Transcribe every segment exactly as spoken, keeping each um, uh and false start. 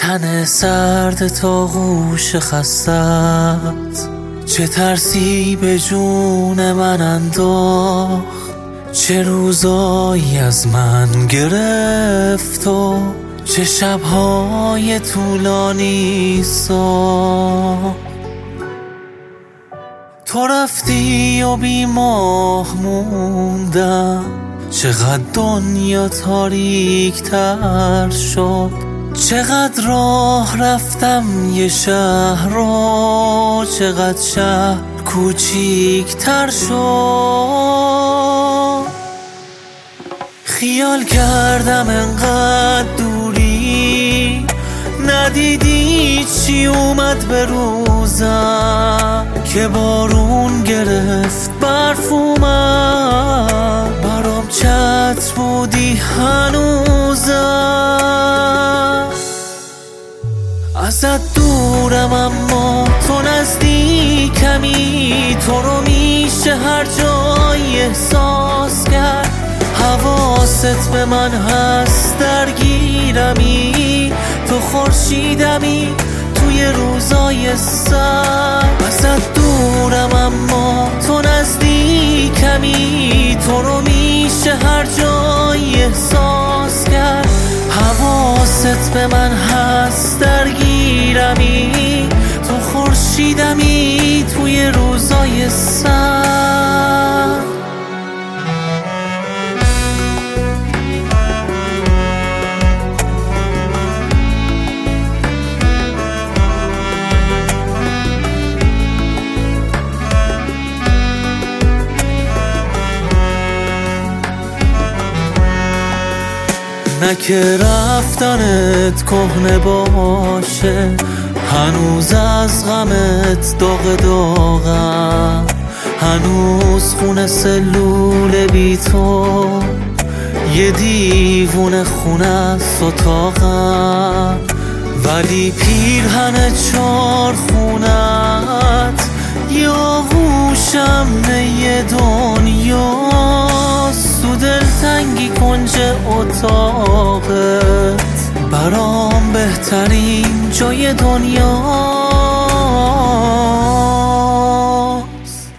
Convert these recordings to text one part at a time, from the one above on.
تن سرد تا غوش خستت، چه ترسی به جون من انداخت، چه روزایی از من گرفت و چه شبهای طولانی ساخت. تو رفتی و بی ماه موندم، چقدر دنیا تاریک تر شد، چقدر راه رفتم یه شهر رو، چقدر شهر کوچیک تر شد. خیال کردم انقدر دوری، ندیدی چی اومد به روزم، که بارون گرفت برف اومد، برام چتر بودی هنوزم. ازت دورم اما تو نزدیکمی، تو رو میشه هر جایی احساس کرد، حواست به من هست درگیرمی، تو خورشیدمی توی روزای سرد. ازت دورم اما تو نزدیکمی، تو رو میشه هر جایی احساس کرد، حواست به من هست درگیرمی، تو خورشیدمی توی روزای سرد. نه که رفتنت کهنه باشه، هنوز از غمت داغ داغم، هنوز خونه سلول بی تو، یه دیوونه خونه ستاقم، ولی پیرهن چار خونت یه آغوشم یه دنیاست، تو دلتنگی کنج اتاقت برام بهترین جای دنیاست.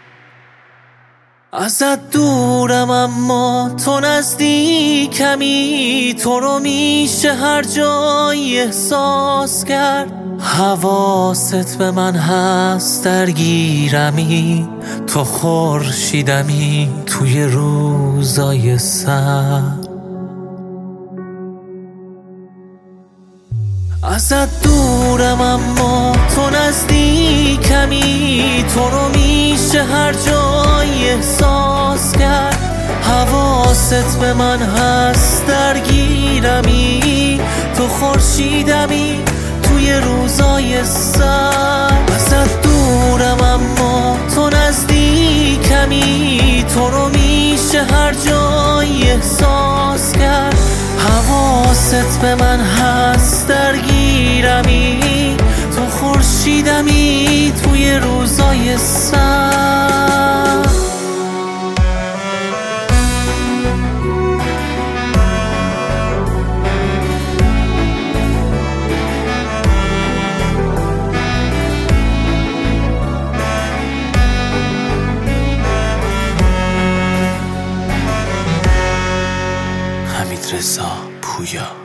ازت دورم اما تو نزدیکمی، تو رو میشه هر جایی احساس کرد، حواست به من هست درگیرمی، تو خورشیدمی توی روزای سرد. ازت دورم اما تو نزدیکمی، تو رو میشه هر جایی احساس کرد، حواست به من هست درگیرمی، تو خورشیدمی توی روزای سرد. ازت دورم اما تو نزدیکمی، تو رو میشه هر جایی احساس کرد، حواست به من هست درگیرمی، تو خورشیدمی توی روزای سرد. حمیدرضا پویا.